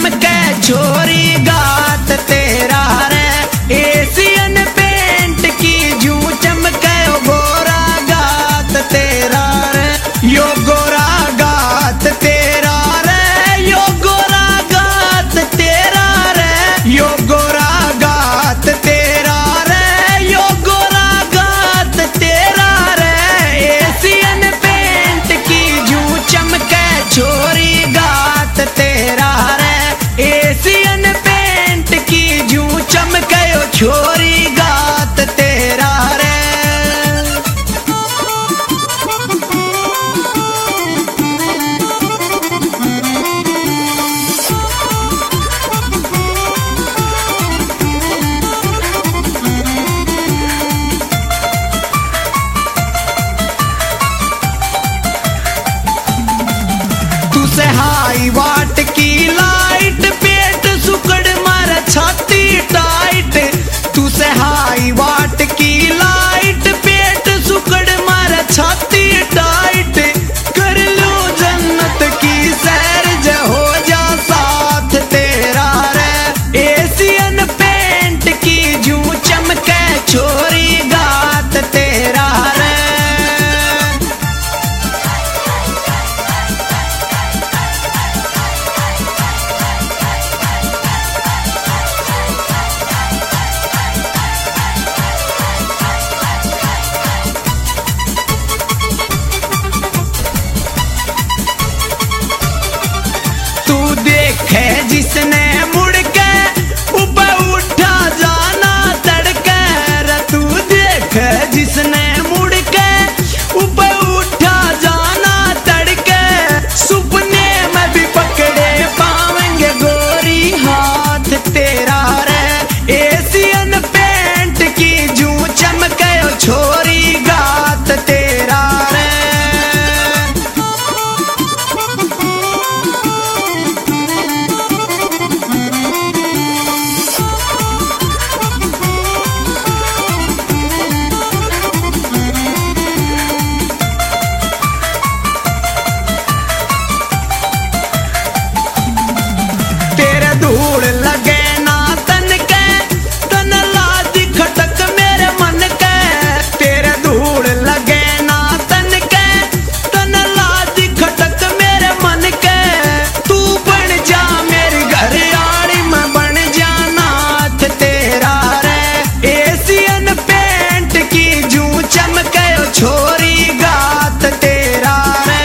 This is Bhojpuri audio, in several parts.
चमके छोरी गात तेरा रे। एशियन पेंट की जू चमके गोरा गात तेरा रे। यो गोरा गात तेरा रे, यो गोरा गात तेरा रे, यो गोरा गात तेरा रे, यो गोरा गात तेरा रे। एशियन पेंट की जू चमके छोरी गात तेरा रे। एशियन पेंट की जू चमके छोरी गात तेरा रे। तुसे हाई वाट की लाइट पेट सुकड़ मार छाती टाइट। तुसे हाई वाट की लाइट पेट सुकड़ मार छाती टाइट। कर लो जन्नत की सैर ज हो जा साथ तेरा रे। एशियन पेंट की जू चमके छोरी गात तेरा रे। तू देखे जिसने मुड़ के ऊपर उठा जाना तड़के रे। तू देखे जिसने मुड़ के ऊपर उठा जाना तड़के। सुपने में भी पकड़े पावेंगे गोरी हाथ तेरा रे। एशियन पेंट की जू चमके छोरी गात तेरा रे। तेरे धूल लगे ना तन के, तन लाज खटक मेरे मन के। तेरे धूल लगे ना तन के, तन लाज खटक मेरे मन के। तू बन जा मेरी घर यारी, मैं बन जा नाथ तेरा रे। एशियन पेंट की जू चमके छोरी गात तेरा रे।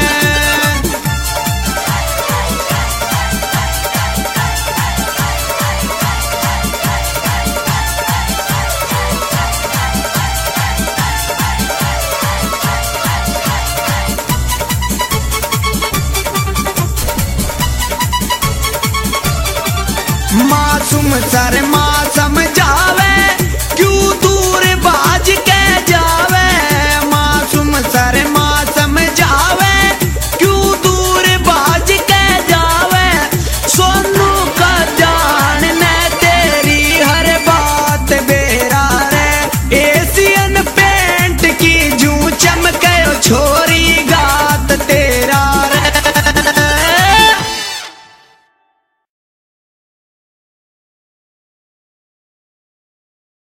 मासूम सर माँ समझावे, क्यों दूर बाज के जावे। मासूम सर